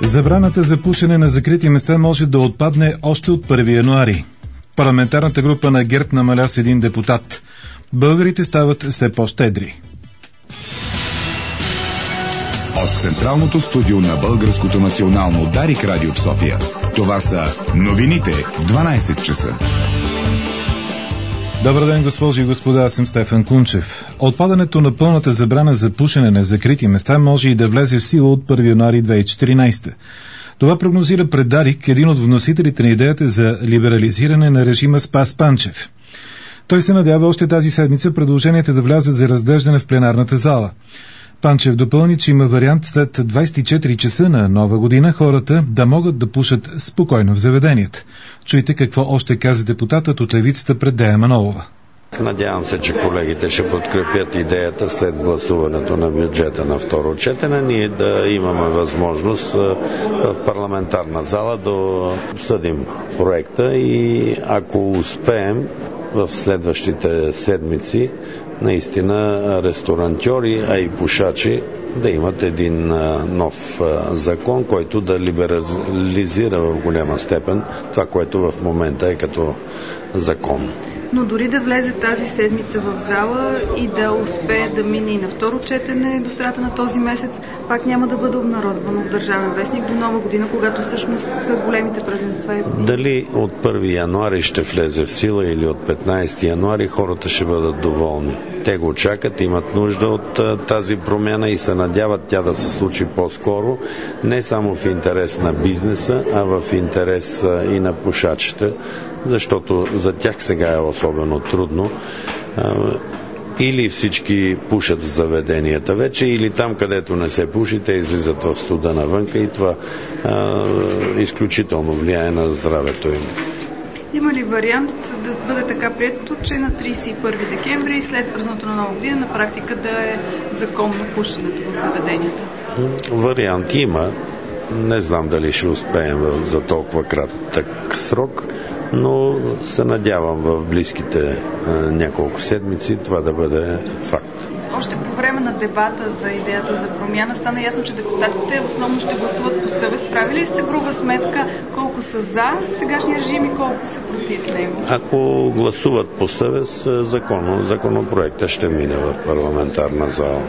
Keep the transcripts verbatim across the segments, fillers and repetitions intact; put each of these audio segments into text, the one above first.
Забраната за пушене на закрити места може да отпадне още от първи януари. Парламентарната група на ГЕРБ намаля с един депутат. Българите стават все по-щедри. От централното студио на Българското национално Дарик радио в София. Това са новините в дванайсет часа. Добър ден, госпожи и господа, аз съм Стефан Кунчев. Отпадането на пълната забрана за пушене на закрити места може и да влезе в сила от първи януари две хиляди и четиринайсета. Това прогнозира пред Дарик един от вносителите на идеята за либерализиране на режима Спас Панчев. Той се надява още тази седмица предложенията да влязат за разглеждане в пленарната зала. Панчев допълни, че има вариант след двайсет и четири часа на Нова година хората да могат да пушат спокойно в заведенията. Чуйте какво още каза депутатът от левицата пред Дея Манолова. Надявам се, че колегите ще подкрепят идеята след гласуването на бюджета на второ четене, ние да имаме възможност в парламентарна зала да обсъдим проекта и ако успеем в следващите седмици наистина ресторантьори, а и пушачи да имат един нов закон, който да либерализира в голяма степен това, което в момента е като закон. Но дори да влезе тази седмица в зала и да успее да мине и на второ четене до средата на този месец, пак няма да бъде обнародвано в Държавен вестник до Нова година, когато всъщност са големите празненства. Дали от първи януари ще влезе в сила или от петнайсети януари, хората ще бъдат доволни. Те го чакат, имат нужда от тази промяна и се надяват тя да се случи по-скоро, не само в интерес на бизнеса, а в интерес и на пушачите, защото за тях сега е особено трудно. Или всички пушат в заведенията вече, или там, където не се пуши, те излизат в студа навънка и това а, изключително влияе на здравето им. Има ли вариант да бъде така прието, че на трийсет и първи декември, след празнуването на Нова година, на практика да е законно пушенето в заведенията? Вариант има. Не знам дали ще успеем за толкова кратък срок, но се надявам в близките а, няколко седмици това да бъде факт. Още по време на дебата за идеята за промяна стана ясно, че депутатите основно ще гласуват по съвест. Правили сте груба сметка колко са за сегашния режим и колко са против него? Ако гласуват по съвест, законно, законопроектът ще мине в парламентарна зала.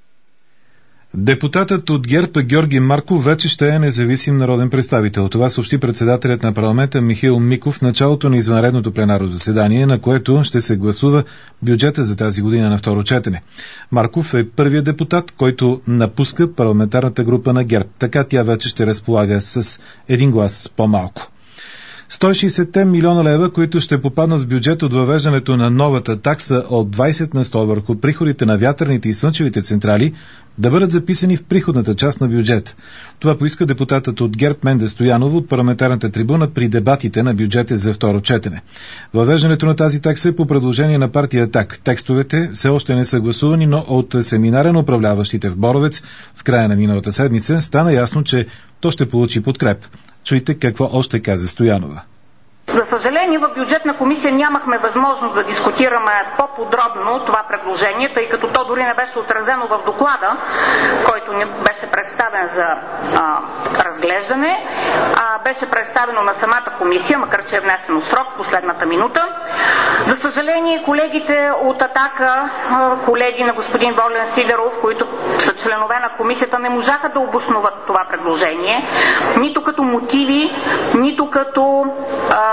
Депутатът от ГЕРБ Георги Марков вече ще е независим народен представител. Това съобщи председателят на парламента Михаил Миков в началото на извънредното пленарно заседание, на което ще се гласува бюджета за тази година на второ четене. Марков е първият депутат, който напуска парламентарната група на ГЕРБ. Така тя вече ще разполага с един глас по-малко. сто и шейсет милиона лева, които ще попаднат в бюджет от въвеждането на новата такса от двайсет на сто върху приходите на вятърните и слънчевите централи, да бъдат записани в приходната част на бюджет. Това поиска депутатът от ГЕРБ Менда Стоянова от парламентарната трибуна при дебатите на бюджета за второ четене. Въвеждането на тази такса е по предложение на партия АТАК. Текстовете все още не са гласувани, но от семинара на управляващите в Боровец в края на миналата седмица стана ясно, че то ще получи подкреп. Чуйте какво още каза Стоянова. За съжаление, в бюджетна комисия нямахме възможност да дискутираме по-подробно това предложение, тъй като то дори не беше отразено в доклада, който ни беше представен за а, разглеждане, а беше представено на самата комисия, макар че е внесено срок в последната минута. За съжаление, колегите от Атака, колеги на господин Волен Сидеров, които са членове на комисията, не можаха да обосноват това предложение, нито като мотиви, нито като а,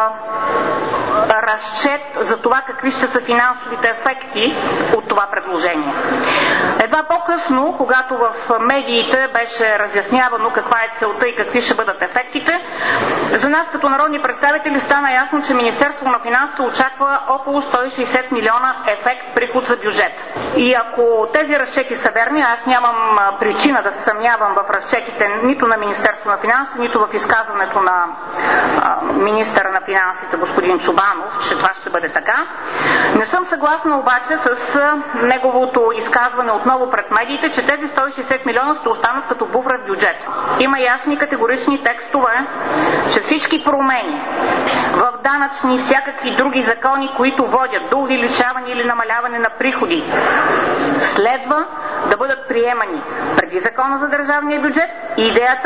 разчет за това какви ще са финансовите ефекти от това предложение. Едва по-късно, когато в медиите беше разяснявано каква е целта и какви ще бъдат ефектите, за нас като народни представители стана ясно, че Министерството на финансите очаква около сто и шейсет милиона ефект приход за бюджет. И ако тези разчети са верни, аз нямам причина да се съмнявам в разчетите нито на Министерството на финансите, нито в изказването на а, министъра на финансите господин Чубанов, че това ще бъде така. Не съм съгласна обаче с неговото изказване отново пред медиите, че тези сто и шейсет милиона ще останат като буфер в бюджет. Има ясни категорични текстове, че всички промени в данъчни и всякакви други закони, които водят до увеличаване или намаляване на приходи, следва да бъдат приемани преди закона за държавния бюджет и идеята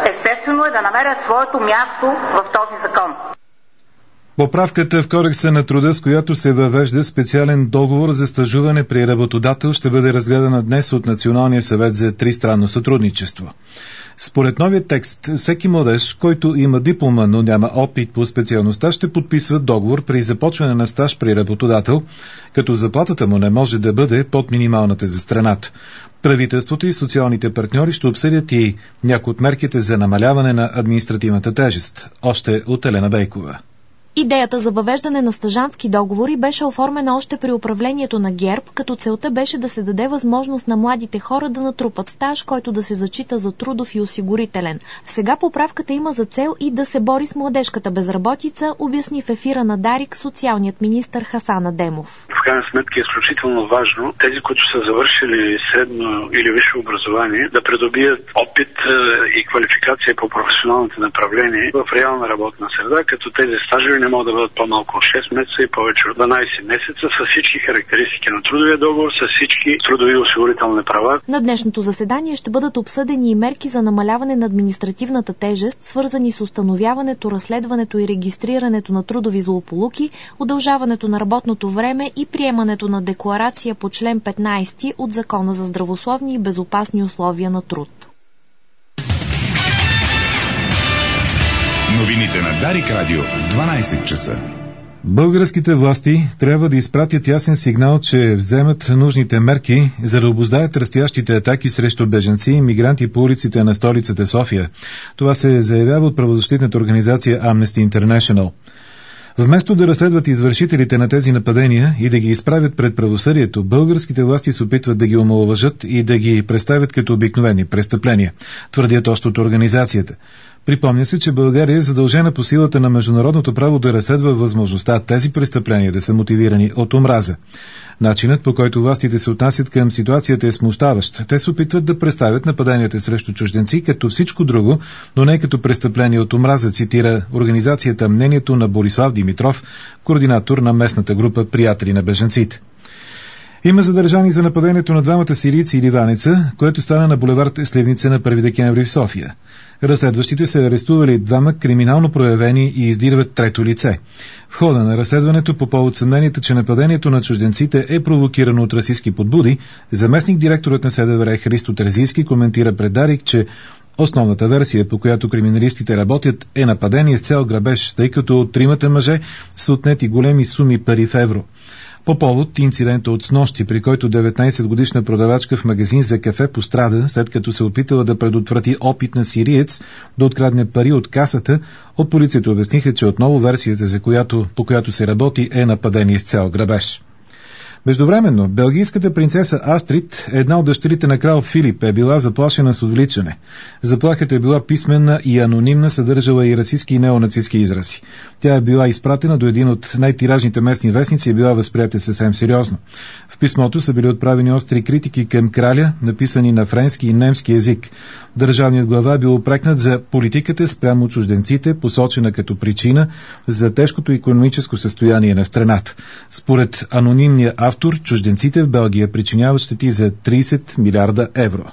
естествено е да намерят своето място в този закон. Поправката в Кодекса на труда, с която се въвежда специален договор за стажуване при работодател, ще бъде разгледана днес от Националния съвет за тристранно сътрудничество. Според новия текст, всеки младеж, който има диплома, но няма опит по специалността, ще подписва договор при започване на стаж при работодател, като заплатата му не може да бъде под минималната за страната. Правителството и социалните партньори ще обсъдят и някои от мерките за намаляване на административната тежест. Още от Елена Бейкова. Идеята за въвеждане на стажантски договори беше оформена още при управлението на ГЕРБ, като целта беше да се даде възможност на младите хора да натрупат стаж, който да се зачита за трудов и осигурителен. Сега поправката има за цел и да се бори с младежката безработица, обясни в ефира на Дарик социалният министър Хасан Адемов. В крайна сметка е изключително важно тези, които са завършили средно или висше образование, да придобият опит и квалификация по професионалните направления в реална работна среда, като тези стажове не могат да бъдат по-малко от шест месеца и повече от дванадесет месеца с всички характеристики на трудовия договор, с всички трудови осигурителни права. На днешното заседание ще бъдат обсъдени и мерки за намаляване на административната тежест, свързани с установяването, разследването и регистрирането на трудови злополуки, удължаването на работното време и приемането на декларация по член петнадесети от Закона за здравословни и безопасни условия на труд. Новините на Дарик Радио в дванадесет часа. Българските власти трябва да изпратят ясен сигнал, че вземат нужните мерки, за да обуздаят растящите атаки срещу бежанци и мигранти по улиците на столицата София. Това се заявява от правозащитната организация Amnesty International. Вместо да разследват извършителите на тези нападения и да ги изправят пред правосъдието, българските власти се опитват да ги омаловажат и да ги представят като обикновени престъпления, твърдят още от организацията. Припомня се, че България е задължена по силата на международното право да разследва възможността тези престъпления да са мотивирани от омраза. Начинът, по който властите се отнасят към ситуацията, е смущаващ. Те се опитват да представят нападенията срещу чужденци като всичко друго, но не като престъпление от омраза, цитира организацията мнението на Борислав Димитров, координатор на местната група Приятели на бежанците. Има задържани за нападението на двамата сирийци и ливанеца, което стана на булевард Сливница на първи декември в София. Разследващите са арестували двама криминално проявени и издирват трето лице. В хода на разследването по повод съмненията, че нападението на чужденците е провокирано от расистски подбуди, заместник директорът на СДВР Христо Терзийски коментира пред Дарик, че основната версия, по която криминалистите работят, е нападение с цел грабеж, тъй като от тримата мъже са отнети големи суми пари в евро. По повод инцидента от снощи, при който деветнадесетгодишна продавачка в магазин за кафе пострада, след като се опитала да предотврати опит на сириец да открадне пари от касата, от полицията обясниха, че отново версията, за която, по която се работи, е нападение с цел грабеж. Междувременно, белгийската принцеса Астрид, една от дъщерите на крал Филип, е била заплашена с отвличане. Заплахата е била писменна и анонимна, съдържала и расистски и неонацистски изрази. Тя е била изпратена до един от най-тиражните местни вестници и е била възприета съвсем сериозно. В писмото са били отправени остри критики към краля, написани на френски и немски език. Държавният глава е бил упрекнат за политиката спрямо чужденците, посочена като причина за тежкото икономическо състояние на страната. Според анонимния автор, чужденците в Белгия причиняват щети за тридесет милиарда евро.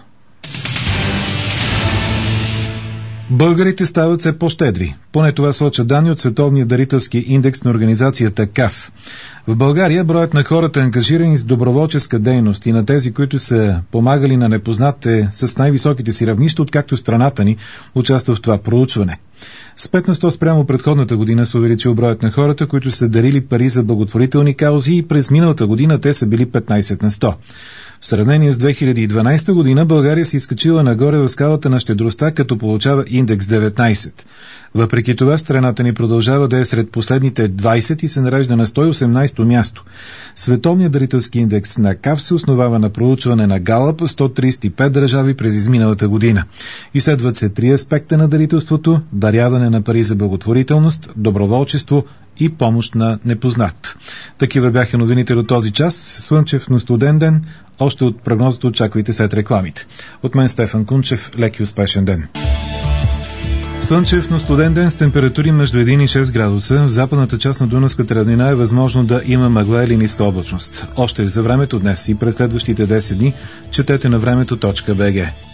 Българите стават все по-щедри. Поне това сочат данни от Световния дарителски индекс на организацията КАФ. В България броят на хората, ангажирани с доброволческа дейност и на тези, които са помагали на непознатите с най-високите си равнища, откакто страната ни участва в това проучване. С пет на сто спрямо предходната година се увеличил броят на хората, които са дарили пари за благотворителни каузи, и през миналата година те са били петнадесет на сто. В сравнение с две хиляди и дванадесета година България се изкачила нагоре в скалата на щедростта, като получава индекс деветнадесет. Въпреки това, страната ни продължава да е сред последните двадесет и се нарежда на сто и осемнадесето място. Световният дарителски индекс на КАФ се основава на проучване на Галъп в сто тридесет и пет държави през изминалата година. Изследват се три аспекта на дарителството: даряване на пари за благотворителност, доброволчество и помощ на непознат. Такива бяха новините до този час. Слънчев, но студен ден. Още от прогнозата очаквайте след рекламите. От мен Стефан Кунчев, лек и успешен ден. Слънчев, но студен ден с температури между един и шест градуса. В западната част на Дунавската равнина е възможно да има мъгла или ниска облачност. Още за времето днес и през следващите десет дни четете на времето точка бг.